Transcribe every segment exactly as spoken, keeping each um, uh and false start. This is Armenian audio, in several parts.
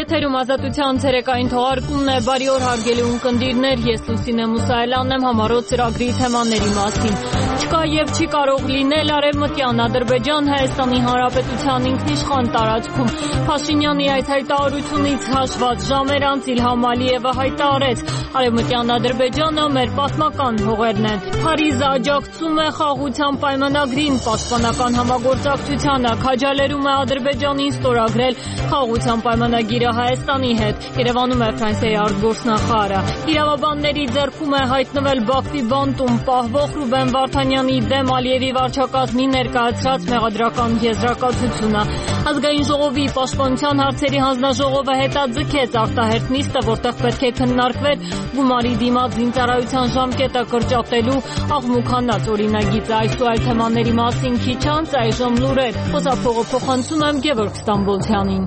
Եթերում ազատության ցերեկային թողարկումն է, բարի օր հարգելի ունկնդիրներ, ես Լուսինե Մուսայելյանն եմ համառոտ ծրագրի թեմաների մասին։ Չկա եւ չի կարող լինել Արևմտյան Ադրբեջան Հայաստանի Հանրապետության ինքնիշխան տարածքում։ Փաշինյանի այս հայտարարությունից հաշված ժամեր անց Իլհամ Ալիևը հայտարարեց. Արևմտյան Ադրբեջանը մեր պատմական հողերն են։ Փարիզը աջակցում է խաղաղության պայմանագրին, պաշտպանական համագործակցությանը, քաջալերում է Ադրբեջանին ստորագրել խաղաղության պայմանագիրը Հայաստանի հետ։ Երևանում է Ֆրանսիայի արտգործնախարարը։ Իրավաբանների ձեռքում է հայտնվել Բաքվի բանտում պահվող Ռուբեն Վարդանյանի դեմ Ալիևի վարչակազմի ներկայացրած մեղադրական եզրակացությունը։ Ազգային ժողովի պաշտպանության հարցերի հանձնաժողովը հետաձգեց արտահերթ նիստը, որտեղ պետք է քննարկվեր գումարի դիմաց զինծառայության ժամկետը կրճատելու աղմուկանած օրինագիծը։ Այս ու այլ թեմաների մասին քիչ անց այժմ լուրեր։ Խոսափողը փոխանցում եմ Գևորգ Ստամբոլցյանին։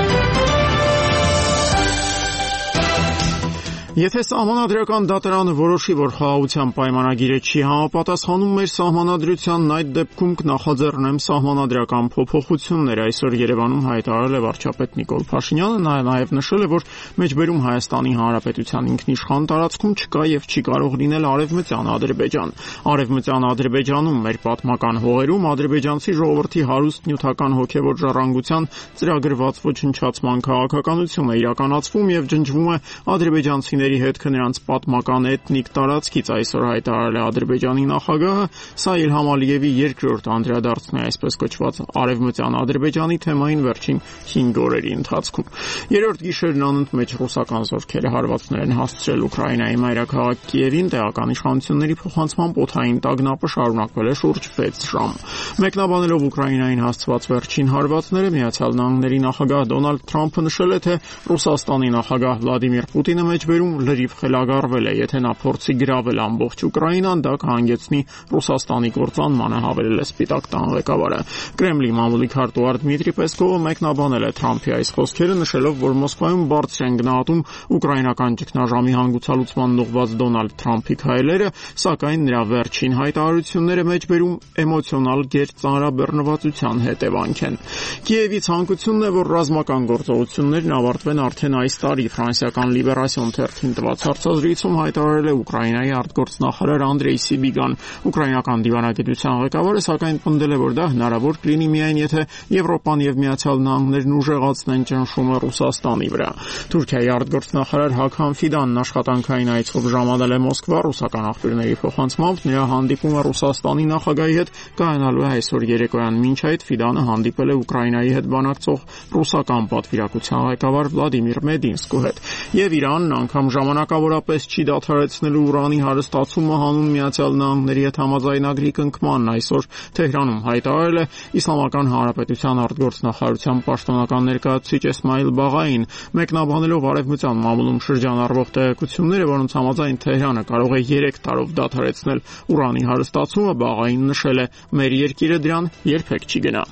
Եթե սահմանադրական դատարանը որոշի, որ խաղաղության պայմանագիրը չի համապատասխանում մեր սահմանադրությանն, այդ դեպքում կնախաձեռնեմ սահմանադրական փոփոխություններ, այսօր Երևանում հայտարարել է վարչապետ Նիկոլ Փաշինյանը, նա նաև նշել է, որ մեջբերում Հայաստանի Հանրապետության ինքնիշխան տարածքում չկա եւ չի կարող լինել Արևմտյան Ադրբեջան։ Արևմտյան Ադրբեջանում մեր պատմական հողերում ադրբեջանցի ժողովրդի հարուստ նյութական հոգեվոր ժառանգության ծրագրված ոչնչացման քաղաքականություն է իրականացվում եւ ջնջվում է ադրբեջանցի հետ նրանց պատմական էթնիկ տարածքից, այսօր հայտարարել է Ադրբեջանի նախագահը, սա Իլհամ Ալիևի երկրորդ անդրադարձն է այսպես կոչված Արևմտյան Ադրբեջանի թեմային վերջին հինգ օրերի ընթացքում։ Երրորդ գիշերն անընդմեջ ռուսական զորքերը հարվածներ են հասցրել Ուկրաինայի մայրաքաղաք Կիևին, տեղական իշխանությունների փոխանցման օդային տագնապը շարունակվել է շուրջ վեց ժամ։ Մեկնաբանելով Ուկրաինային հասցված վերջին հարվածները, Միացյալ Նահանգների նախագահ Դոնալդ Թրամփը նշել է, թե Ռուսաստանի նախագահ Վլադիմիր Պուտինը մեջբերում լրիվ խելագարվել է, եթե նա փորձի գրավել ամբողջ Ուկրաինան, դա կհանգեցնի Ռուսաստանի կործանմանը, հավելել է Սպիտակ տան ղեկավարը։ Կրեմլի մամուլի քարտուղար Դմիտրի Պեսկովը մեկնաբանել է Թրամփի այս խոսքերը, նշելով, որ Մոսկվայում բարձր են գնահատում ուկրաինական ճգնաժամի հանգուցալուծման ուղղված Դոնալդ Թրամփի քայլերը, սակայն նրա վերջին հայտարարությունները մեջբերում էմոցիոնալ գերծանրաբեռնվածության հետևանք են։ Կիևի ցանկությունն է, որ ռազմական գործողություններն ավարտվեն արդեն այս տարի։ Ֆրանսիական Լիբերասիոն թերթին տված հարցազրույցում հայտարարել է Ուկրաինայի արտգործնախարար Անդրեյ Սիբիգան։ Ուկրաինական դիվանագիտության ղեկավարը սակայն պնդել է, որ դա հնարավոր կլինի միայն եթե Եվրոպան եւ Միացյալ Նահանգներն ուժեղացնեն ճնշումը Ռուսաստանի վրա։ Թուրքիայի արտգործնախարար Հաքան Ֆիդանն աշխատանքային այցով ժամանել է Մոսկվա, ռուսական աղբյուրների փոխանցմամբ նրա հանդիպումը Ռուսաստանի նախագահի հետ կայանալու է այսօր երեկոյան։ Մինչ այդ Ֆիդանը հանդիպել է Ուկրաինայի հետ բանակցող ռուսական պատվիրակության ղեկավար Վլադիմիր Մեդինսկու հետ։ Եվ Իրանն անգամ ժամանակավորապես չի դադարեցնելու ուրանի հարստացումը հանուն Միացյալ Նահանգների հետ համաձայնագրի կնքմանն, այսօր Թեհրանում հայտարարել է Իսլամական Հանրապետության արտգործնախարարության պաշտոնական ներկայացուցիչ Էսմայիլ Բաղային, մեկնաբանելով Արևմտյան մամուլում շրջանառվող տեղեկությունները, որոնց համաձայն Թեհրանը կարող է երեք տարով դադարեցնել ուրանի հարստացումը, Բաղային նշել է. մեր երկիրը դրան երբեք չի գնա։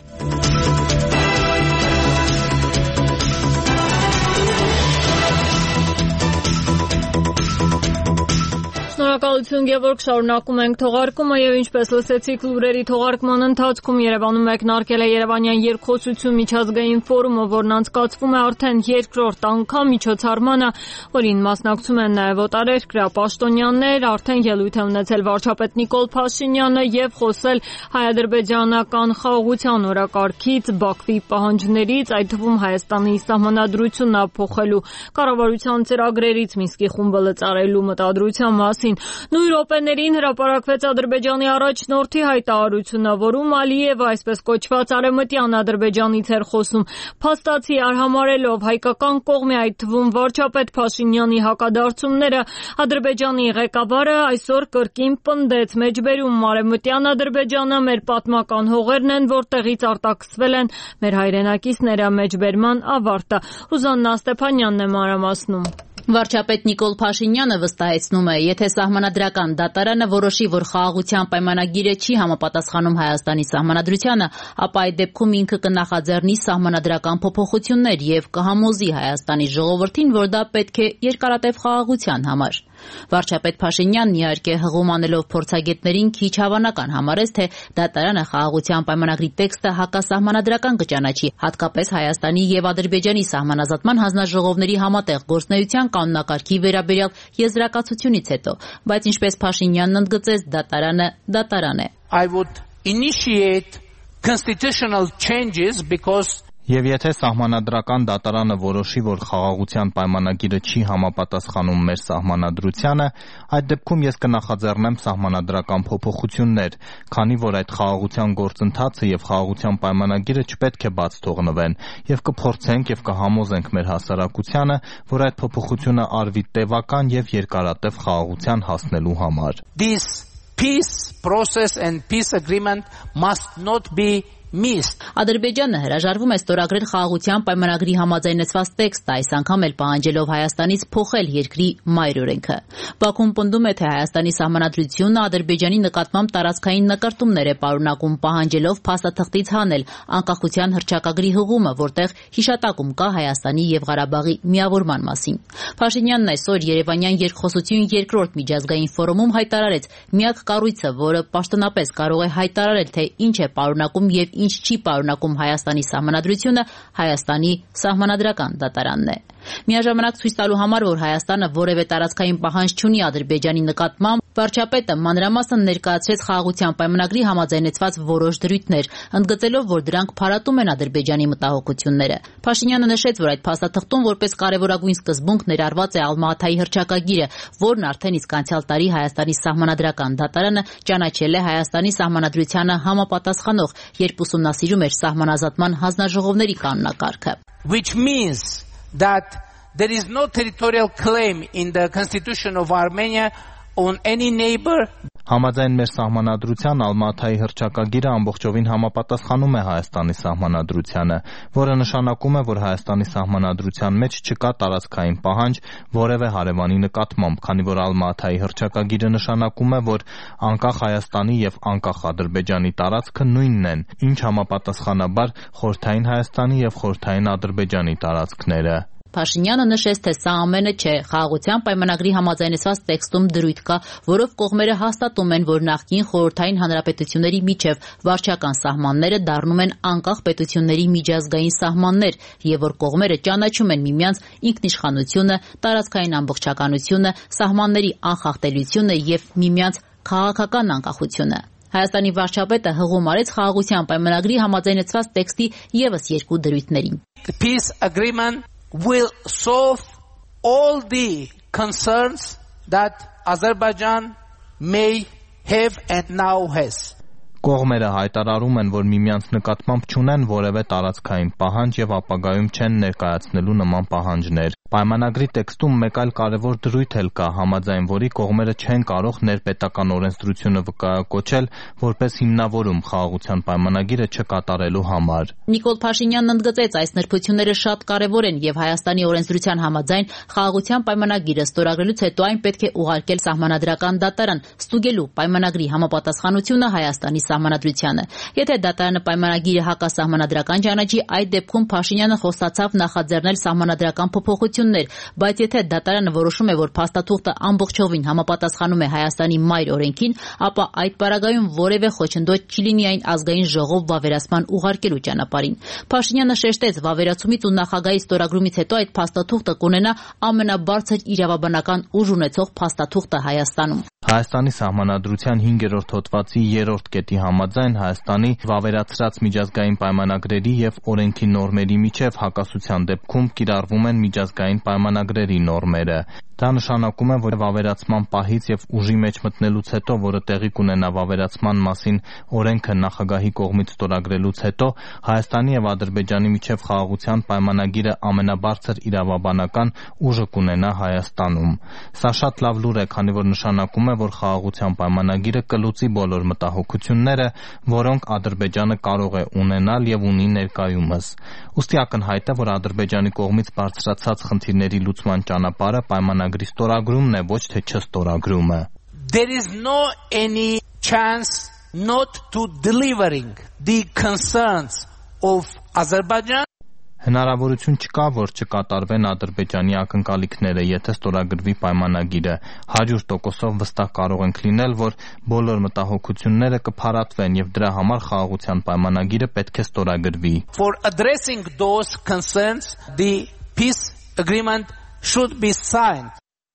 Շնորհակալություն Գևորգ, շարունակում ենք թողարկումը եւ ինչպես լսեցիք լուրերի թողարկման ընթացքում Երևանում մեկնարկել է Երևանյան երկխոսություն միջազգային ֆորումը, որն անցկացվում է արդեն երկրորդ անգամ միջոցառմանը, որին մասնակցում են նաեւ օտարերկրյա պաշտոնյաներ, արդեն ելույթ է ունեցել վարչապետ Նիկոլ Փաշինյանը եւ խոսել հայ-ադրբեջանական խաղաղության օրակարգից, Բաքվի պահանջներից, այդ թվում Հայաստանի սահմանադրություննափոխելու կառավարության ծրագրերից Մինսկի խումբը լծարելու մտադրության մասին։ Նույն րոպեներին հրապարակվեց Ադրբեջանի առաջնորդի հայտարարությունը, որում Ալիևը այսպես կոչված Արևմտյան Ադրբեջանից էր խոսում, փաստացի արհամարելով հայկական կողմի, այդ թվում վարչապետ Փաշինյանի հակադարձումները, Ադրբեջանի ղեկավարը այսօր կրկին պնդեց մեջբերում Արևմտյան Ադրբեջանը մեր պատմական հողերն են, որտեղից արտաքսվել են մեր հայրենակիցները, մեջբերման ավարտը։ Ռուզաննա Ստեփանյանն է մանրամասնում։ Վարչապետ Նիկոլ Փաշինյանը վստահեցնում է, եթե սահմանադրական դատարանը որոշի, որ խաղաղության պայմանագիրը չի համապատասխանում Հայաստանի սահմանադրությանը, ապա այդ դեպքում ինքը կնախաձեռնի սահմանադրական փոփոխություններ եւ կհամոզի Հայաստանի ժողովրդին, որ դա պետք է երկարատև խաղաղության համար։ Վարչապետ Փաշինյանն իհարկե հղում անելով փորձագետներին քիչ հավանական համարեց, թե դատարանը խաղաղության պայմանագրի տեքստը հակասահմանադրական կճանաչի, հատկապես Հայաստանի եւ Ադրբեջանի սահմանազատման հանձնաժողովների համատեղ գործունեության կանոնակարգի վերաբերյալ եզրակացությունից հետո, բայց ինչպես Փաշինյանն ընդգծեց, դատարանը դատարան է. I would initiate constitutional changes because Եվ եթե սահմանադրական դատարանը որոշի, որ խաղաղության պայմանագիրը չի համապատասխանում մեր սահմանադրությանը, այդ դեպքում ես կնախաձեռնեմ սահմանադրական փոփոխություններ, քանի որ այդ խաղաղության գործընթացը եւ խաղաղության պայմանագիրը չպետք է բաց թողնվեն, եւ կփորձենք եւ կհամոզենք մեր հասարակությանը, որ այդ փոփոխությունը արվի տևական եւ երկարատև խաղաղության հասնելու համար. This peace process and peace agreement must not be missed. Ադրբեջանը հրաժարվում է ստորագրել խաղաղության պայմանագրի համաձայնեցված տեքստը, այս անգամ էլ պահանջելով Հայաստանից փոխել երկրի մայր օրենքը։ Բաքուն պնդում է, թե Հայաստանի սահմանադրությունը Ադրբեջանի նկատմամբ տարածքային նկարտումներ է պարունակում, պահանջելով փաստաթղթից հանել անկախության հռչակագրի հղումը, որտեղ հիշատակում կա Հայաստանի եւ Ղարաբաղի միավորման մասին։ Փաշինյանն այսօր Երևանյան երկխոսություն երկրորդ միջազգային ֆորումում հայտարարեց, միակ կառույցը, որը պաշտոնապես կարող է հայտարարել, թե ինչ է պարունակում եւ ինչ չի պարունակում Հայաստանի սահմանադրությունը, Հայաստանի սահմանադրական դատարանն է։ Միաժամանակ ցույց տալու համար, որ Հայաստանը որևէ տարածքային պահանջ չունի Ադրբեջանի նկատմամբ, վարչապետը մանրամասն ներկայացրեց խաղաղության պայմանագրի համաձայնեցված որոշ դրույթներ, ընդգծելով, որ դրանք փարատում են Ադրբեջանի մտահոգությունները։ Փաշինյանը նշեց, որ այդ փաստաթղթում որպես կարևորագույն սկզբունք ներառված է Ալմա-Աթայի հռչակագիրը, որն արդեն իսկ անցյալ տարի Հայաստանի սահմանադրական դատարանը ճանաչել է Հայաստանի սահմանադրությանը համապատասխանող, երբ ուսումնասիրում էր սահմանազատման հանձնաժողովների կանոնակարգը. Which means that there is no territorial claim in the constitution of Armenia on any neighbor. Համաձայն մեր սահմանադրության Ալմա-Աթայի հռչակագիրը ամբողջովին համապատասխանում է Հայաստանի սահմանադրությանը, որը նշանակում է, որ Հայաստանի սահմանադրության մեջ չկա տարածքային պահանջ որևէ հարևանի նկատմամբ, քանի որ Ալմա-Աթայի հռչակագիրը նշանակում է, որ անկախ Հայաստանի եւ անկախ Ադրբեջանի տարածքը նույնն են, ինչ համապատասխանաբար Խորհրդային Հայաստանի եւ Խորհրդային Ադրբեջանի տարածքները։ Փաշինյանը նշեց, թե սա ամենը չէ, խաղաղության պայմանագրի համաձայնեցված տեքստում դրույթ կա, որով կողմերը հաստատում են, որ նախկին խորհրդային հանրապետությունների միջև վարչական սահմանները դառնում են անկախ պետությունների միջազգային սահմաններ եւ որ կողմերը ճանաչում են միմյանց ինքնիշխանությունը, տարածքային ամբողջականությունը, սահմանների անխախտելիությունը եւ միմյանց քաղաքական անկախությունը։ Հայաստանի վարչապետը հղում արեց խաղաղության պայմանագրի համաձայնեցված տեքստի եւս երկու դրույթներին. The peace agreement will solve all the concerns that Azerbaijan may have and now has. Կողմերը հայտարարում են, որ միմյանց նկատմամբ չունեն որևէ տարածքային պահանջ եւ ապագայում չեն ներկայացնելու նման պահանջներ։ Պայմանագրի տեքստում մեկ այլ կարևոր դրույթ էլ կա, համաձայն որի կողմերը չեն կարող ներպետական օրենսդրությունը վկայակոչել որպես հիմնավորում խաղաղության պայմանագիրը չկատարելու համար։ Նիկոլ Փաշինյանն ընդգծեց, այս նրբությունները շատ կարևոր են եւ Հայաստանի օրենսդրության համաձայն խաղաղության պայմանագիրը ստորագրելուց հետո այն պետք է ուղարկել սահմանադրական դատարան, ստուգելու պայմանագրի համապատասխանությունը Հայաստանի սահմանադրությանը։ Եթե դատարանը պայմանագիրը հակասահմանադրական ճանաչի, այդ դեպքում Փաշինյանը խոստացավ նախաձեռնել սահմանադրական փոփոխություններ, բայց եթե դատարանը որոշում է, որ փաստաթուղթը ամբողջովին համապատասխանում է Հայաստանի մայր օրենքին, ապա այդ պարագայում որևէ խոչընդոտ չի լինի այն ազգային ժողով վավերացման ուղարկելու ճանապարհին։ Փաշինյանը շեշտեց, վավերացումից ու նախագահի ստորագրումից հետո այդ փաստաթուղթը կունենա ամենաբարձր իրավաբանական ուժ ունեցող փաստաթուղթը Հայաստանում։ Հայաստանի սահմանադրության հինգերորդ հոդվածի երրորդ կետի համաձայն Հայաստանի վավերացրած միջազգային պայմանագրերի եւ օրենքի նորմերի միջև հակասության դեպքում կիրառվում են միջազգային պայմանագրերի նորմերը։ Դա նշանակում է, որ վավերացման պահից եւ ուժի մեջ մտնելուց հետո, որը տեղի կունենա վավերացման մասին օրենքը նախագահի կողմից ստորագրելուց հետո, Հայաստանի եւ Ադրբեջանի միջև խաղաղության պայմանագիրը ամենաբարձր իրավաբանական ուժը կունենա Հայաստանում։ Սա շատ լավ լուր է, քանի որ նշանակում է, որ խաղաղության պայմանագիրը կլուծի բոլոր մտահոգությունները, որոնք Ադրբեջանը կարող է ունենալ եւ ունի ներկայումս։ Ուստի ակնհայտ է, որ Ադրբեջանի կողմից բարձրացած խնդիրների լուծման ճանապարհը պայմանագրի ստորագրումն է, ոչ թե չստորագրումը։ There is no any chance not to delivering the concerns of Azerbaijan. Հնարավորություն չկա, որ չկատարվեն Ադրբեջանի ակնկալիքները, եթե ստորագրվի պայմանագիրը։ հարյուր տոկոսով վստահ կարող ենք լինել, որ բոլոր մտահոգությունները կփարատվեն եւ դրա համար խաղաղության պայմանագիրը պետք է ստորագրվի։ For addressing those concerns, the peace agreement should be signed.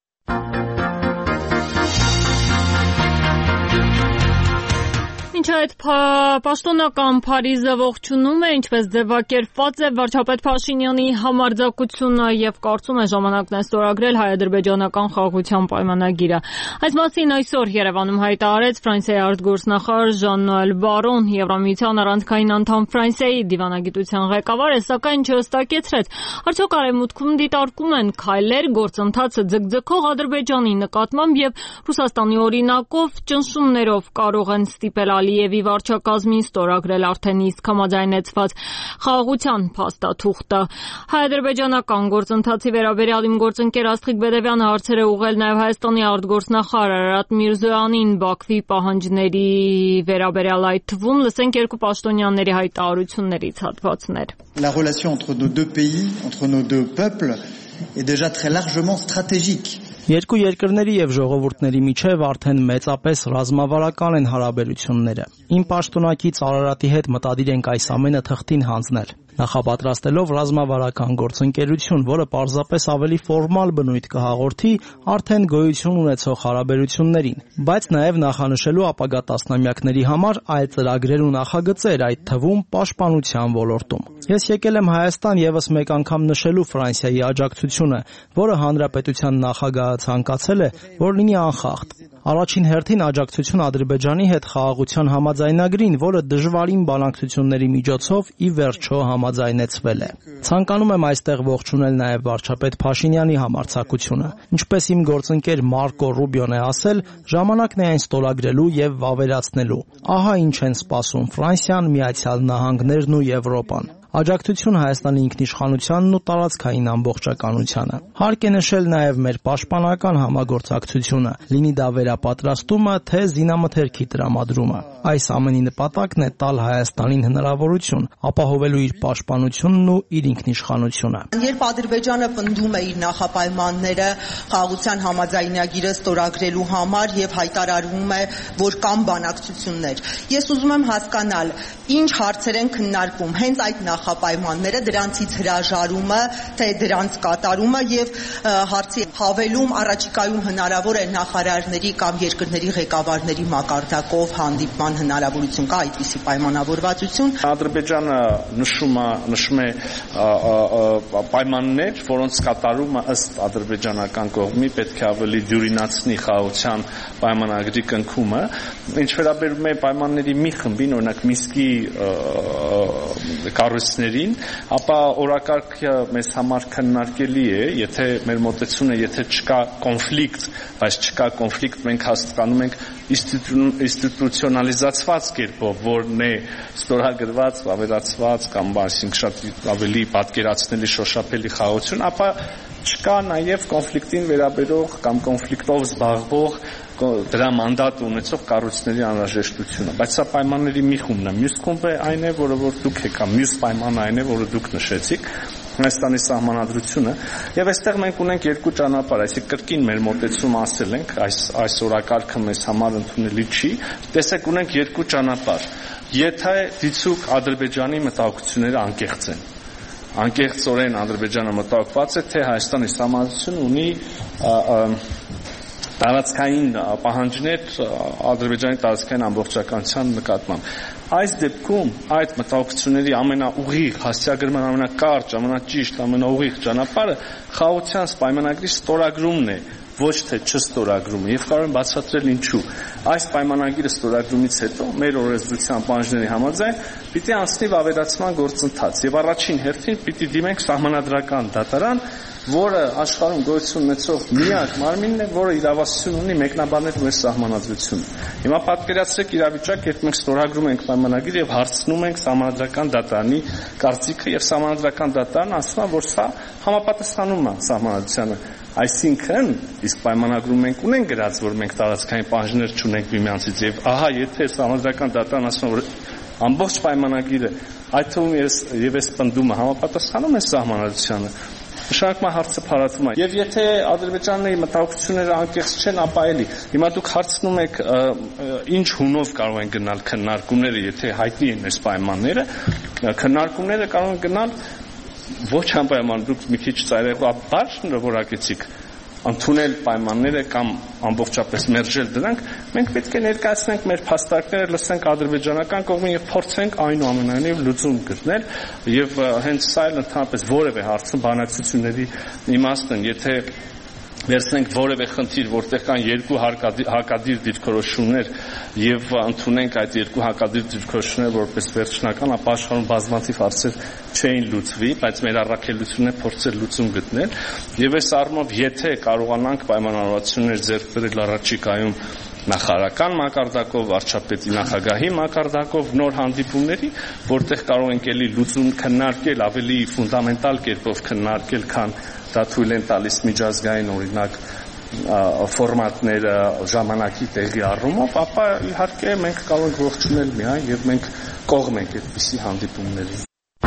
Ինչ այդ պաշտոնական Փարիզը ողջունում է, ինչպես ձևակերպված է վարչապետ Փաշինյանի համարձակությունը եւ կարծում է ժամանակն է ստորագրել հայ-ադրբեջանական խաղաղության պայմանագիրը։ Այս մասին այսօր Երևանում հայտարարեց Ֆրանսիայի արտգործնախարար Ժան-Նոել Բարոն, Եվրամիության առանցքային անդամ Ֆրանսիայի դիվանագիտության ղեկավարը, սակայն չհստակեցրեց, արդյոք Արևմուտքում դիտարկում են քայլեր գործընթացը ձգձգող Ադրբեջանի նկատմամբ եւ Ռուսաստանի օրինակով ճնշումներով կարող են ստիպել Ալիևի վարչակազմին ստորագրել արդեն իսկ համաձայնեցված խաղաղության փաստաթուղթը։ Հայ-ադրբեջանական գործընթացի վերաբերյալ իմ գործընկեր Աստղիկ Բեդևյանը հարցեր է ուղղել նաև Հայաստանի արտգործնախարար Արարատ Միրզոյանին Բաքվի պահանջների վերաբերյալ, այդ թվում լսենք երկու պաշտոնյաների հայտարարություններից հատվածներ։ La relation entre nos deux pays, entre nos deux peuples est déjà très largement stratégique. Երկու երկրների եւ ժողովուրդների միջև արդեն մեծապես ռազմավարական են հարաբերությունները։ Իմ պաշտոնակից Արարատի հետ մտադիր ենք այս ամենը թղթին հանձնել, նախապատրաստելով ռազմավարական գործընկերություն, որը պարզապես ավելի ֆորմալ բնույթ կհաղորդի արդեն գոյություն ունեցող հարաբերություններին, բայց նաև նախանշելու ապագա տասնամյակների համար այլ ծրագրեր ու նախագծեր, այդ թվում պաշտպանության ոլորտում։ Ես եկել եմ Հայաստան եւս մեկ անգամ նշելու Ֆրանսիայի աջակցությունը, որը հանրապետության նախագահը ցանկացել է, որ լինի անխախտ։ Առաջին հերթին աջակցություն Ադրբեջանի հետ խաղաղության համաձայնագրին, որը դժվարին բանակցությունների միջոցով ի վերջո համաձայնեցվել է։ Ցանկանում եմ այստեղ ողջունել նաև վարչապետ Փաշինյանի համարձակությունը։ Ինչպես իմ գործընկեր Մարկո Ռուբիոն է ասել, ժամանակն է այն ստորագրելու եւ վավերացնելու։ Ահա ինչ են սպասում Ֆրանսիան, Միացյալ Նահանգներն ու Եվրոպան։ Աջակցություն Հայաստանի ինքնիշխանությանն ու տարածքային ամբողջականությանը։ Հարկ է նշել նաև մեր պաշտպանական համագործակցությունը, լինի դա վերապատրաստումը, թե զինամթերքի տրամադրումը։ Այս ամենի նպատակն է տալ Հայաստանին հնարավորություն ապահովելու իր պաշտպանությունն ու իր ինքնիշխանությունը։ Երբ Ադրբեջանը պնդում է իր նախապայմանները խաղաղության համաձայնագիրը ստորագրելու համար եւ հայտարարում է, որ կան բանակցություններ, ես ուզում եմ հասկանալ, ինչ հարցեր են քննարկվում հենց այդ նախապայմանները, դրանցից հրաժարումը, թե դրանց կատարումը եւ հարցի հավելում առաջիկայում հնարավոր է նախարարների կամ երկրների ղեկավարների մակարդակով հանդիպման հնարավորություն կա այդպիսի պայմանավորվածություն։ Ադրբեջանը նշում է նշում է պայմաններ, որոնց կատարումը ըստ ադրբեջանական կողմի պետք է ավելի դյուրինացնի խաղաղության պայմանագրի կնքումը, ինչ վերաբերում է պայմանների մի խմբին, օրինակ Միսկի կառույցներին, ապա օրակարգը մեզ համար քննարկելի է, եթե մեր մոտեցումը, եթե չկա կոնֆլիկտ, բայց չկա կոնֆլիկտ, մենք հասկանում ենք ինստիտուցիոնալիզացված կերպով, որն է ստորագրված, վավերացված կամ այսինքն շատ ավելի պատկերացնելի շոշափելի խաղաղություն, ապա չկա նաև կոնֆլիկտին վերաբերող կամ կոնֆլիկտով զբաղվող դրա մանդատ ունեցող կառույցների անհրաժեշտությունը, բայց սա պայմանների մի խումբն է, մյուս խումբը այն է, որը որ դուք եք, մյուս պայմանը այն է, որը դուք նշեցիք, Հայաստանի սահմանադրությունը, եւ այստեղ մենք ունենք երկու ճանապարհ, այսինքն կրկին մեր մոտեցումը ասել ենք, այս այս օրակարգը մեզ համար ընդունելի չի, տեսեք ունենք երկու ճանապարհ, եթե դիցուկ Ադրբեջանի մտահոգությունները անկեղծ են, անկեղծորեն Ադրբեջանը մտահոգված է, թե Հայաստանի սահմանադրությունը ունի տարածքային պահանջներ Ադրբեջանի տարածքային ամբողջականության նկատմամբ։ Այս դեպքում այդ մտահոգությունների ամենաուղիղ հասցեագրման ամենակարճ, ամենաճիշտ, ամենաուղիղ ճանապարհը խաղաղության պայմանագրի ստորագրումն է, ոչ թե չստորագրումը, եւ կարող եմ բացատրել ինչու։ Այս պայմանագիրը ստորագրումից հետո մեր օրենսդրության պահանջների համաձայն պիտի անցնի վավերացման գործընթաց եւ առաջին հերթին պիտի դիմենք սահմանադրական դատարան, որը աշխարհում գոյություն ունեցող միակ մարմինն է, որը իրավասություն ունի մեկնաբանել մեր սահմանադրությունը։ Հիմա պատկերացրեք իրավիճակ, երբ մենք ստորագրում ենք պայմանագիր եւ հարցնում ենք սահմանադրական դատարանի կարծիքը եւ սահմանադրական դատարանը ասում է, որ սա համապատասխանում է սահմանադրությանը։ Այսինքն, իսկ պայմանագրում մենք ունենք գրած, որ մենք տարածքային պահանջներ չունենք միմյանցից եւ ահա եթե սահմանադրական դատարան ասում է, որ ամբողջ պայմանագիրը այդ թվում եւ այս պնդումը համապատասխանում է սահմանադրությանը, նշանակում է հարցը փարատվում է։ Եվ եթե Ադրբեջանի մտահոգությունները անկեղծ չեն, ապա էլի հիմա դուք հարցնում եք ինչ հունով կարող են գնալ քննարկումները, եթե հայտնի են այս պայմանները, քննարկումները կարող են գնալ ոչ անպայման, դուք մի քիչ ծայրահեղ որակեցիք ընդունել պայմանները կամ ամբողջապես մերժել դրանք, մենք պետք է ներկայացնենք մեր փաստարկները, լսենք ադրբեջանական կողմին եւ փորձենք այնուամենայնիվ լուծում գտնել եւ հենց սա էլ ընդհանրապես որևէ հարցում բանակցությունների իմաստն են, եթե վերցնենք որևէ խնդիր, որտեղ կան երկու հակադիր դիրքորոշումներ եւ ընդունենք այդ երկու հակադիր դիրքորոշումները որպես վերջնական, ապա աշխարհում բազմաթիվ հարցեր չէին լուծվի, բայց մեր առաքելությունն է փորձել լուծում գտնել եւ այս առումով եթե կարողանանք պայմանավորվածություններ ձեռք բերել առաջիկայում նախարարական մակարդակով, վարչապետի նախագահի մակարդակով նոր հանդիպումների, որտեղ կարող ենք ելի լուծում քննարկել ավելի ֆունդամենտալ կերպով քննարկել, քան դա թույլ են տալիս միջազգային օրինակ ֆորմատները ժամանակի տեղի առումով, ապա իհարկե մենք կարող ենք ողջունել միայն եւ մենք կողմ ենք այդպիսի հանդիպումների։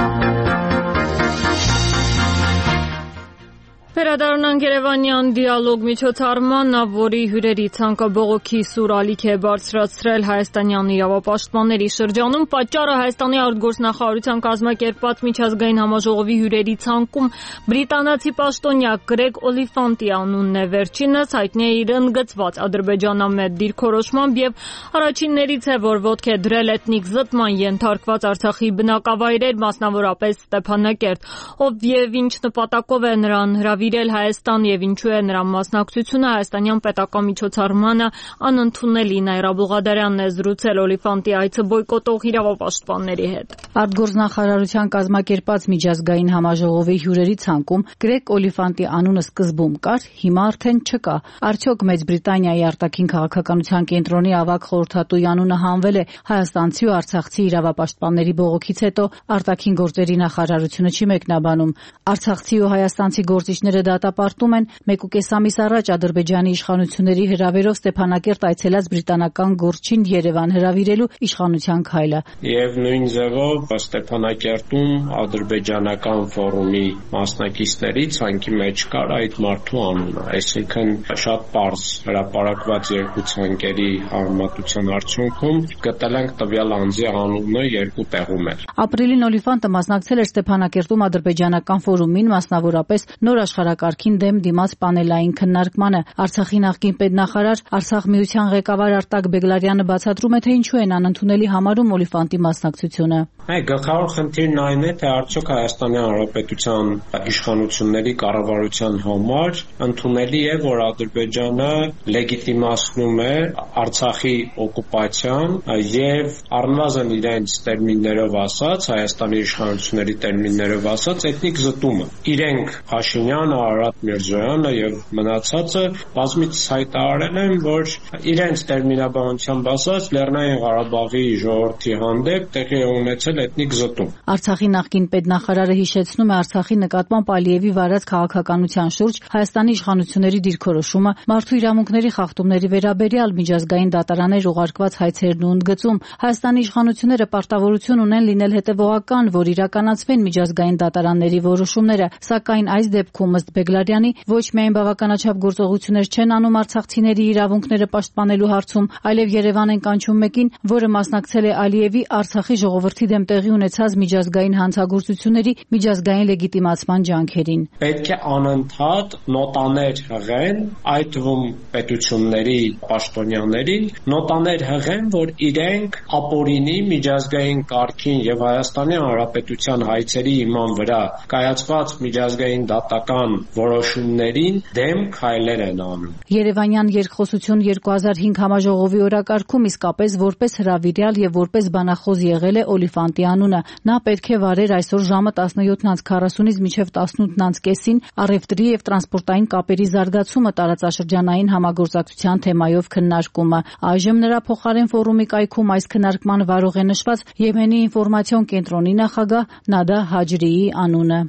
Վերադառնանք Երևանյան դիալոգ միջոցառման, որի հյուրերի ցանկը բողոքի սուր ալիք է բարձրացրել հայաստանյան իրավապաշտպանների շրջանում։ Պատճառը Հայաստանի արտգործնախարարության կազմակերպած միջազգային համաժողովի հյուրերի ցանկում բրիտանացի պաշտոնյա Գրեգ Օլիֆանտի անունն է։ Վերջինս հայտնի է իր ընդգծված ադրբեջանամետ դիրքորոշմամբ եւ առաջիններից է, որ ոտք է դրել էթնիկ զտման ենթարկված Արցախի բնակավայրեր, մասնավորապես Ստեփանակերտ, ով եւ ինչ նպատակով է նրան հրավիրել Հայաստան եւ ինչու է նրա մասնակցությունը հայաստանյան պետական միջոցառմանը անընդունելի։ Նաիրա Բուղադարյանն է զրուցել Օլիֆանտի այցը բոյկոտող իրավապաշտպանների հետ։ Արտգործնախարարության կազմակերպած միջազգային համաժողովի հյուրերի ցանկում Գրեգ Օլիֆանտի անունը սկզբում կար, հիմա արդեն չկա։ Արդյոք Մեծ Բրիտանիայի արտաքին քաղաքականության կենտրոնի ավագ խորհրդատուի անունը հանվել է հայաստանցի ու արցախցի իրավապաշտպանների բողոքից հետո արտաքին գործերի նախարարությունը չի մեկնաբանում։ Արցախցի ու հայաստանցի գործիչները դատապարտում են մեկուկես ամիս առաջ Ադրբեջանի իշխանությունների հրավերով Ստեփանակերտ այցելած բրիտանական գործչին Երևան հրավիրելու իշխանության քայլը։ Եվ նույն ձևով Ստեփանակերտում ադրբեջանական ֆորումի մասնակիցների ցանկի մեջ կար այդ մարդու անունը, այսինքն շատ պարզ հրապարակված երկու ցանկերի համեմատության արդյունքում գտել ենք տվյալ անձի անունը երկու տեղում էր։ Ապրիլին Օլիֆանտը մասնակցել էր Ստեփանակերտում ադրբեջանական ֆորումին, մասնավորապես նոր աշխարհակարգին դեմ դիմաց պանելային քննարկմանը։ Արցախի նախկին պետնախարար, Արցախ միության ղեկավար Արտակ Բեգլարյանը բացատրում է, թե ինչու են անընդունելի համարում Օլիֆանտի մասնակցությունը։ Այ գլխավոր խնդիրն այն է, թե արդյոք Հայաստանի Հանրապետության իշխանությունների կառավարության համար ընդունելի է, որ Ադրբեջանը լեգիտիմացնում է Արցախի օկուպացիան եւ առնվազն իրենց տերմիններով ասած, Հայաստանի իշխանությունների տերմիններով ասած, էթնիկ զտումը։ Իրենք Փաշինյանը, Արարատ Միրզոյանը եւ մնացածը բազմիցս հայտարարել են, որ իրենց տերմինաբանությամբ ասած Լեռնային Ղարաբաղի ժողովրդի հանդեպ տեղի է ունեցել էթնիկ զտում։ Արցախի նախկին պետնախարարը հիշեցնում է Արցախի նկատմամբ Ալիևի վարած քաղաքականության շուրջ Հայաստանի իշխանությունների դիրքորոշումը, մարդու իրավունքների խախտումների վերաբերյալ միջազգային դատարաններ ուղարկված հայցերն ու ընդգծում։ Հայաստանի իշխանությունները պարտավորություն ունեն լինել հետևողական, որ իրականացվեն միջազգային դատարանների որոշումները, սակայն այս դեպքում ըստ Բեգլարյանի ոչ միայն բավականաչափ գործողություններ չեն անում արցախցիների իրավունքները պաշտպանելու հարցում, այլև Երևան են կանչում մեկին, որը մասնակցել է Ալիևի Արցախի ժողովրդի դեմ տեղի ունեցած միջազգային հանցագործությունների միջազգային լեգիտիմացման ջանքերին։ Պետք է անընդհատ նոտաներ հղեն, այդ թվում պետությունների պաշտոնյաներին, նոտաներ հղեն, որ իրենք ապօրինի միջազգային կարգին եւ Հայաստանի Հանրապետության հայցերի հիման վրա կայացված միջազգային դատական որոշումներին դեմ քայլեր են անում։ Երևանյան երկխոսություն երկու հազար հինգ համաժողովի օրակարգում իսկապես որպես հրավիրյալ եւ որպես բանախոս եղել է Օլիֆանտի անունը։ Նա պետք է վարեր այսօր ժամը տասնյոթ քառասունից մինչև տասնութ կեսին առևտրի եւ տրանսպորտային կապերի զարգացումը տարածաշրջանային համագործակցության թեմայով քննարկումը։ Այժմ նրա փոխարեն ֆորումի կայքում այս քննարկման վարող է նշված Եմենի ինֆորմացիոն կենտրոնի նախագահ Նադա Հաջրիի անունը։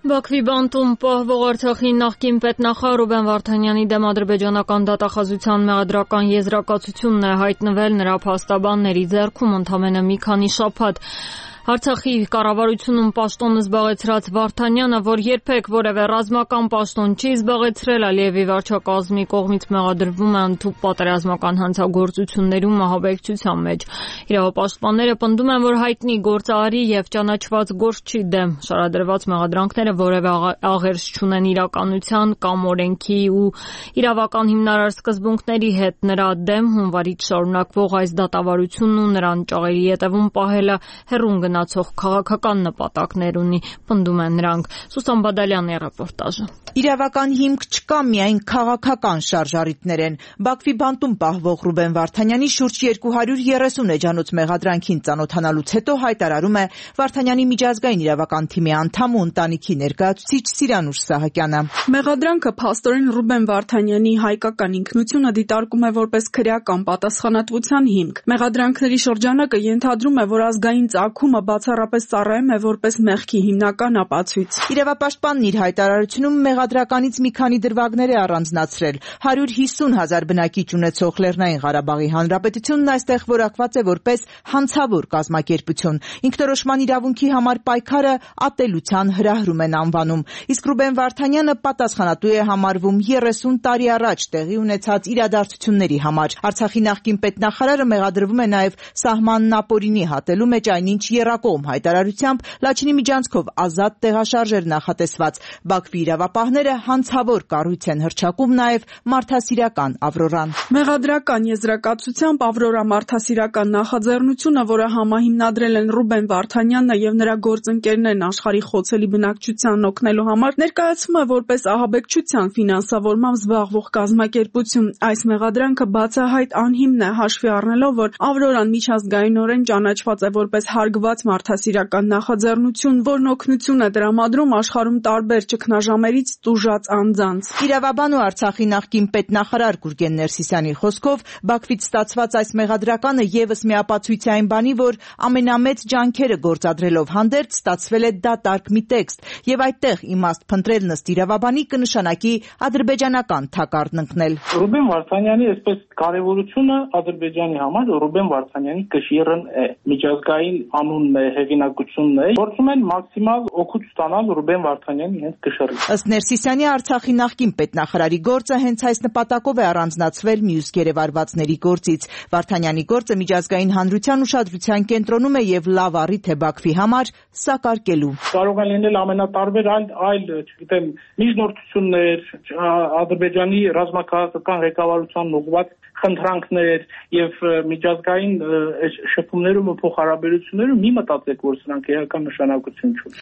Բաքվի բանտում պահվող Արցախի նախկին պետնախարար Ռուբեն Վարդանյանի դեմ ադրբեջանական դատախազության մեղադրական եզրակացությունն է հայտնվել նրա փաստաբանների ձեռքում ընդամենը մի քանի շաբաթ։ Արցախի կառավարությունում պաշտոնը զբաղեցրած Վարդանյանը, որ երբեք որևէ ռազմական պաշտոն չի զբաղեցրել, Ալիևի վարչակազմի կողմից մեղադրվում է ընդհանուր պատերազմական հանցագործություններում ահաբեկչության մեջ։ Իրավապաշտպանները պնդում են, որ հայտնի գործարարի եւ ճանաչված գործչի դեմ շարադրված մեղադրանքները որևէ աղերս չունեն իրականության կամ օրենքի ու իրավական հիմնարար սկզբունքների հետ։ Նրա դեմ հունվարից շարունակվող այս դատավարությունն ու նրան ճաղերի ետևում պահելը հեռուն գնացող քաղաքական նպատակներ ունի, պնդում են նրանք։ Սուսան Բադալյանի ռեպորտաժը։ Իրավական հիմք չկա, միայն քաղաքական շարժառիթներ են։ Բաքվի բանտում պահվող Ռուբեն Վարդանյանի շուրջ երկու հարյուր երեսուն էջանոց մեղադրանքին ծանոթանալուց հետո հայտարարում է Վարդանյանի միջազգային իրավական թիմի անդամ ու ընտանիքի ներկայացուցիչ Սիրանուշ Սահակյանը։ Մեղադրանքը փաստորեն Ռուբեն Վարդանյանի հայկական ինքնությունը դիտարկում է որպես քրեական պատասխանատվության հիմք։ Մեղադրանքների շրջանակը ենթադրում է, որ ազգային ծագումը բացառապես ծառայում է որպես մեղքի հիմնական ապացույց։ Իրավապաշտպանն իր հայտարարությունում մեղադրականից մի քանի դրվագներ է առանձնացրել։ հարյուր հիսուն հազար բնակիչ ունեցող Լեռնային Ղարաբաղի Հանրապետությունն այստեղ որակված է որպես հանցավոր կազմակերպություն։ Ինքնորոշման իրավունքի համար պայքարը ատելության հրահրում են անվանում։ Իսկ Ռուբեն Վարդանյանը պատասխանատու է համարվում երեսուն տարի առաջ տեղի ունեցած իրադարձությունների համար։ Արցախի նախկին պետնախարարը մեղադրվում է նաև սահմանն ապօրինի հատելու մեջ, այնինչ եռակողմ հայտարարությամբ Լաչինի միջանցքով ազատ տեղաշարժեր նախատեսված։ Բաքվի իրավապահները հանցավոր կառույց են հռչակում նաև մարդասիրական Ավրորան։ Մեղադրական եզրակացությամբ Ավրորա մարդասիրական նախաձեռնությունը, որը համահիմնադրել են Ռուբեն Վարդանյանն եւ նրա գործընկերներն աշխարհի խոցելի բնակչությանն օգնելու համար, ներկայացվում է որպես ահաբեկչության ֆինանսավորմամբ զբաղվող կազմակերպություն։ Այս մեղադրանքը բացահայտ անհիմն է, հաշվի առնելով, որ Ավրորան միջազգայինորեն ճանաչված է որպես հարգված մարդասիրական նախաձեռնություն, որն օգնություն է տրամադրում աշխարհում տարբեր ճգնաժամերից տուժած անձանց։ Իրավաբան ու Արցախի նախկին պետնախարար Գուրգեն Ներսիսյանի խոսքով Բաքվից ստացված այս մեղադրականը եւս մի ապացույց է այն բանի, որ ամենամեծ ջանքերը գործադրելով հանդերձ ստացվել է դատարկ մի տեքստ, եւ այդտեղ իմաստ փնտրել ըստ իրավաբանի կնշանակի ադրբեջանական թակարդն ընկնել։ Ռուբեն Վարդանյանի այսպես կարևորությունը Ադրբեջանի համար Ռուբեն Վարդանյանի կշիռն է, միջազգային անունն է, հեղինակությունն է, փորձում են մաքսիմալ օգուտ ստանալ Ռուբեն Վարդանյանի հենց կշռից։ Ըստ Ներսիսյանի, Արցախի նախկին պետնախարարի գործը հենց այս նպատակով է առանձնացվել մյուս գերեվարվածների գործից։ Վարդանյանի գործը միջազգային հանրության ուշադրության կենտրոնում է եւ լավ առիթ է Բաքվի համար սակարկելու։ Կարող են լինել ամենատարբեր այլ, այլ, չգիտեմ, միջնորդություններ, Ադրբեջանի ռազմաքաղաքական ղեկավարությանն ուղղված խնդրանքներ եւ միջազգային շփումներում ու փոխհարաբերություններում մի մտածեք, որ սրանք էական նշանակություն չունեն։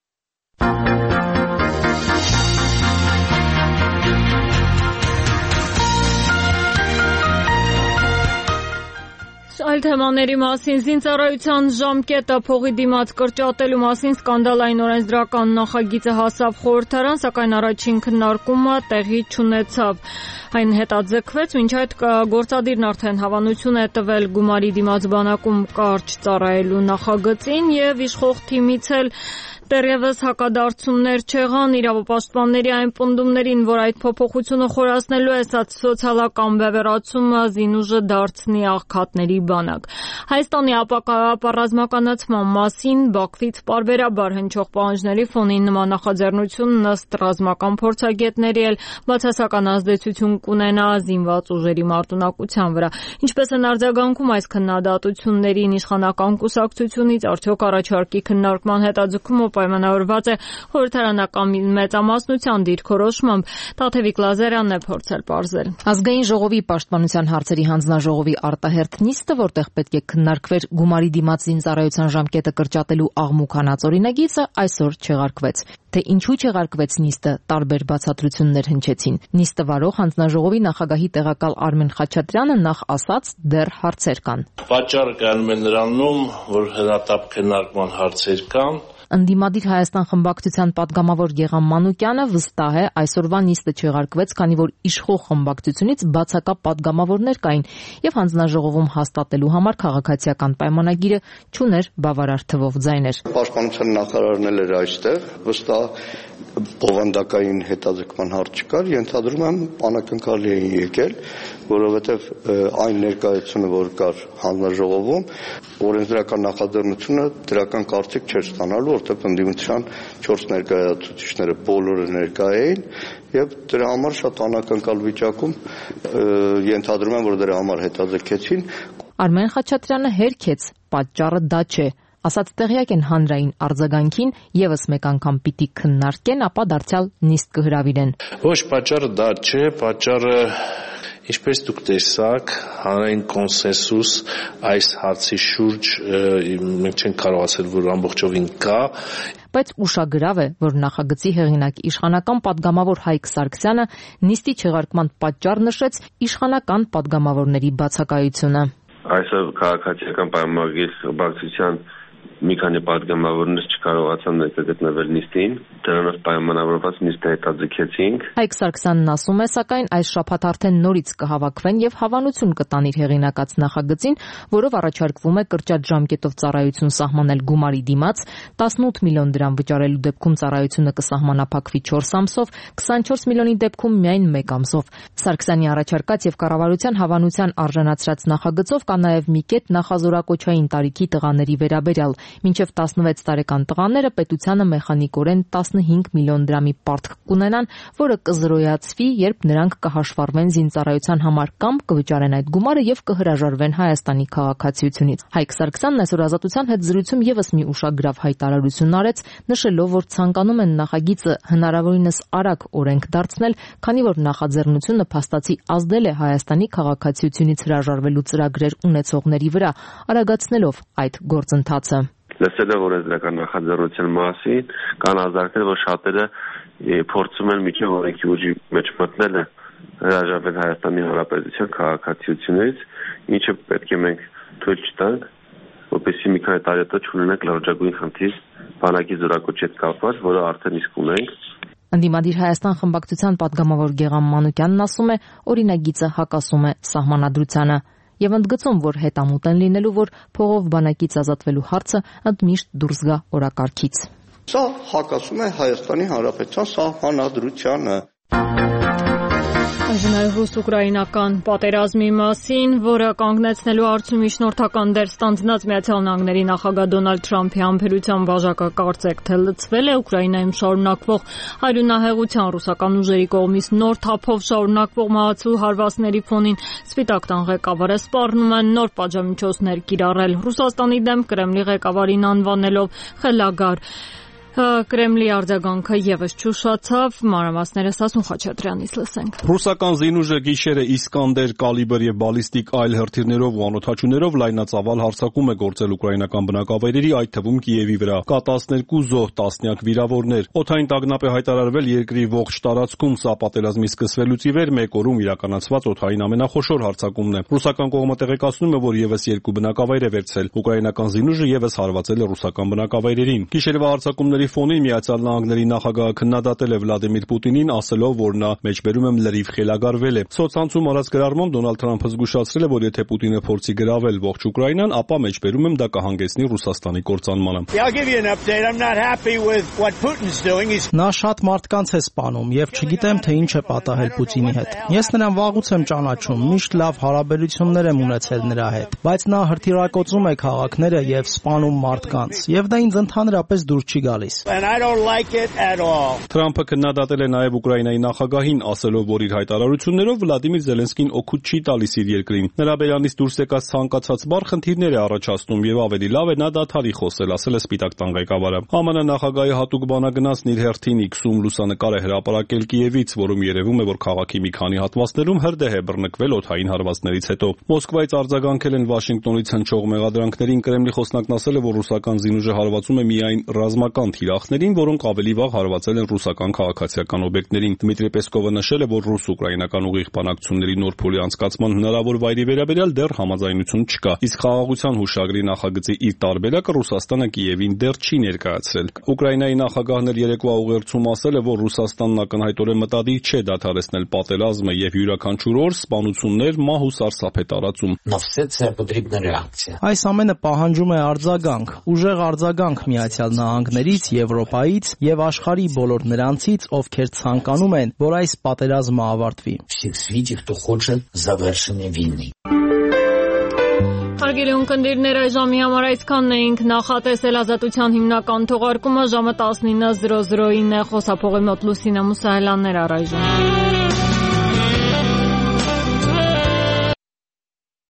Այլ թեմաների մասին զինծառայության ժամկետը փողի դիմաց կրճատելու մասին սկանդալային օրենսդրական նախագիծը հասավ խորհրդարան, սակայն առաջին քննարկումը տեղի չունեցավ։ Այն հետաձգվեց, մինչ այդ գործադիրն արդեն հավանություն է տվել գումարի դիմաց բանակում կարճ ծառայելու նախագծին եւ իշխող թիմից էլ դեռևս հակադարձումներ չեղան իրավապաշտպանների այն պնդումներին, որ այդ փոփոխությունը խորացնելու է սոցիալական բևեռացումը զինուժը դարձնի աղքատների բանակ։ Հայաստանի ապառազմականացման մասին Բաքվից պարբերաբար հնչող պահանջների ֆոնին նման նախաձեռնությունն ըստ ռազմական փորձագետների էլ բացասական ազդեցություն կունենա զինված ուժերի մարտունակության վրա։ Ինչպես են արձագանքում այս քննադատություններին իշխանական կուսակցությունից, արդյոք առաջարկի քննարկման հետաձգումը պայմանավորված է խորհրդարանական մեծամասնության դիրքորոշմամբ, Տաթևիկ Լազարյանն է փորձել պարզել։ Ազգային ժողովի պաշտպանության հարցերի հանձնաժողովի արտահերթ նիստը, որտեղ պետք է քննարկվեր գումարի դիմաց զինծառայության ժամկետը կրճատելու աղմուկ հանած օրինագիծը, այսօր չեղարկվեց։ Թե ինչու չեղարկվեց նիստը, տարբեր բացատրություններ հնչեցին։ Նիստը վարող հանձնաժողովի նախագահի տեղակալ Արմեն Խաչատրյանը նախ ասաց, դեռ հարցեր կան։ Պատճառը կայանում է նրանում, որ հրատապ քննարկման հարցեր կան։ Ընդդիմադիր Հայաստան խմբակցության պատգամավոր Գեգամ Մանուկյանը վստահ է, այսօրվա նիստը չեղարկվեց, քանի որ իշխող խմբակցությունից բացակա պատգամավորներ կային եւ հանձնաժողովում հաստատելու համար քաղաքացիական պայմանագիրը չուներ բավարար թվով ձայներ։ Պաշտպանության նախարարն էլ էր այստեղ, վստահ բովանդակային հետաձգման հարց չկար, ենթադրում եմ անակնկալի էին եկել, որովհետև այն ներկայությունը, որ կար հանձնաժողովում, օրենսդրական նախաձեռնությունը դրական կարծիք չէր ստանալու, որովհետև ընդդիմության չորս ներկայացուցիչները բոլորը ներկա էին եւ դրա համար շատ անակնկալ վիճակում ենթադրում եմ, որ դրա համար հետաձգեցին։ Արմեն Խաչատրյանը հերքեց, պատճառը դա չէ։ Ասած տեղյակ են հանրային արձագանքին, եւս մեկ անգամ պիտի քննարկեն, ապա դարձյալ նիստ կհրավիրեն։ Ոչ, պատճառը դա չէ, պատճառը ինչպես դուք տեսաք, հանրային կոնսենսուս այս հարցի շուրջ մենք չենք կարող ասել, որ ամբողջովին կա։ Բայց ուշագրավ է, որ նախագծի հեղինակ իշխանական падգամավոր Հայկ Սարգսյանը նիստի չեղարկման պատճառ նշեց իշխանական падգամավորների բացակայությունը։ Այսօր քաղաքացիական պայմանագիր բացության մի քանի падգամավորներ չկարողացան ներգրավել նիստին, դրանով պայմանավորված նիստը հետաձգեցինք։ Հայկ Սարգսյանն ասում է, սակայն այս շաբաթ արդեն նորից կհավաքվեն եւ հավանություն կտան իր հեղինակած նախագծին, որով առաջարկվում է կրճատ ժամկետով ծառայություն սահմանել գումարի դիմաց, տասնութ միլիոն դրամ վճարելու դեպքում ծառայությունը կսահմանափակվի չորս ամսով, քսանչորս միլիոնի դեպքում միայն մեկ ամսով։ Սարգսյանի առաջարկած եւ կառավարության հավանության արժանացրած նախագծով կա նաեւ մի կետ նախազորակոչային տարիքի տղաների վերաբերյալ։ Մինչև տասնվեց տարեկան տղաները պետությանը մեխանիկորեն տասնհինգ միլիոն դրամի պարտք կունենան, որը կզրոյացվի, երբ նրանք կհաշվառվեն զինծառայության համար կամ կվճարեն այդ գումարը եւ կհրաժարվեն Հայաստանի քաղաքացիությունից։ Հայկ Սարգսյանն այսօր Ազատության հետ զրույցում եւս մի ուշագրավ հայտարարություն արեց, նշելով, որ ցանկանում են նախագիծը հնարավորինս արագ օրենք դարձնել, քանի որ նախաձեռնությունը փաստացի ազդել է Հայաստանի քաղաքացիությունից հրաժարվելու ծրագրեր ունեցողների վրա, արագացնելով այդ գործընթացը։ Լսելով օրենսդրական նախաձեռնության մասին, կան ազդակներ, որ շատերը փորձում են միջև օրենքի ուժի մեջ մտնել հրաժարվել Հայաստանի Հանրապետության քաղաքացիությունից, ինչը պետք է մենք թույլ չտանք, որպեսզի մի քանի տարի հետո չունենանք լրջագույն խնդիր բանակի զորակոչի հետ կապված, որը արդեն իսկ ունենք։ Ընդդիմադիր Հայաստան խմբակցության падգամավոր Գեգամ Մանուկյանն ասում է, օրինագիծը հակասում է սահմանադրությանը եւ ընդգծում, որ հետամուտ են լինելու, որ փողով բանակից ազատվելու հարցը ընդմիշտ դուրս գա օրակարգից։ Սա հակասում է Հայաստանի Հանրապետության սահմանադրությանը։ Այժմ ռուս-ուկրաինական պատերազմի մասին, որը կանգնեցնելու հարցում միջնորդական դեր ստանձնած Միացյալ Նահանգների նախագահ Դոնալդ Թրամփի համբերության բաժակը կարծեք թե լցվել է Ուկրաինայում շարունակվող հայրենահեղության ռուսական ուժերի կողմից նոր թափով շարունակվող մահացու հարվածների ֆոնին Սպիտակ տան ղեկավարը սպառնում են նոր պատժամիջոցներ կիրառել Ռուսաստանի դեմ Կրեմլի ղեկավարին անվանելով խելագար։ Կրեմլի արձագանքը եւս չուշացավ, մանրամասները Սասուն Խաչատրյանից լսենք։ Ռուսական զինուժը գիշերը Իսկանդեր, կալիբր եւ բալիստիկ այլ հրթիռներով ու անօդաչուներով լայնածավալ հարձակում է գործել ուկրաինական բնակավայրերի, այդ թվում Կիևի վրա։ Կա տասներկու զոհ, տասնյակ վիրավորներ։ Օդային տագնապ է հայտարարվել երկրի ողջ տարածքում, սա պատերազմի սկսվելուց ի վեր մեկ օրում իրականացված օդային ամենախոշոր հարձակումն է։ Ռուսական կողմը տեղեկացնում է, որ եւս երկու բնակավայր է վերցել։ Ուկրաինական զինուժը եւս հարվածել է ռուսական բնակավայրերին։ Գիշերվա հարձակումների ֆոնին Միացյալ Նահանգների նախագահը քննադատել է Վլադիմիր Պուտինին, ասելով, որ նա մեջբերում եմ լրիվ խելագարվել է։ Սոցցանցում արած գրառմամբ Դոնալդ Թրամփը զգուշացրել է, որ եթե Պուտինը փորձի գրավել ողջ Ուկրաինան, ապա մեջբերում եմ դա կհանգեցնի Ռուսաստանի կործանմանը։ Նա շատ մարդկանց է սպանում եւ չգիտեմ թե ինչ է պատահել Պուտինի հետ։ Ես նրան վաղուց եմ ճանաչում, միշտ լավ հարաբերություններ եմ ունեցել նրա հետ, բայց նա հրթիռակոծում է քաղաքները եւ սպանում մարդկանց, եւ դա ինձ ընդհանրապես դուր չի գալիս։ Թրամփը քննադատել է նաև Ուկրաինայի նախագահին, ասելով, որ իր հայտարարություններով Վլադիմիր Զելենսկին օգուտ չի տալիս իր երկրին։ Նրա բերանից դուրս եկած ցանկացած բառ խնդիրներ է առաջացնում եւ ավելի լավ է նա դադարի խոսել, ասել է Սպիտակ տան ղեկավարը։ ԱՄՆ նախագահի հատուկ բանագնացն իր հերթին իքսում լուսանկար է հրապարակել Կիևից, որում երևում է, որ քաղաքի մի քանի հատվածներում հրդեհ է բռնկվել օդային հարվածներից հետո։ Մոսկվայից արձագանքել են Վաշինգտոնից հնչող մեղադրանքներին, Կրեմլի խոսնակն ասել է, որ ռուսական զինուժը հարվածում է միայն ռազմական թիրախներին, որոնք ավելի վաղ հարվածել են ռուսական քաղաքացիական օբյեկտներին։ Դմիտրի Պեսկովը նշել է, որ ռուս-ուկրաինական ուղիղ բանակցությունների նոր փուլի անցկացման հնարավոր վայրի վերաբերյալ դեռ համաձայնություն չկա։ Իսկ խաղաղության հուշագրի նախագծի իր տարբերակը Ռուսաստանը Կիևին դեռ չի ներկայացրել։ Ուկրաինայի նախագահն էլ երեկվա ուղերձում ասել է, որ Ռուսաստանն ակնհայտորեն մտադիր չէ դադարեցնել պատերազմը եւ յուրաքանչյուր օր սպանություններ, մահ ու սարսափ է տարածում։ Այս ամենը պահանջում է արձագանք, ուժեղ արձագանք Միացյալ Նահանգներից Եվրոպայից եւ աշխարհի բոլոր նրանցից, ովքեր ցանկանում են, որ այս պատերազմը ավարտվի։ Հարգելի ունկնդիրներ, այժմի համար այսքանն էինք, նախատեսել ազատության հիմնական թողարկումը ժամը տասնինը զրո զրոին է, խոսափողի մոտ Լուսինե Մուսայելյաններ առայժմ։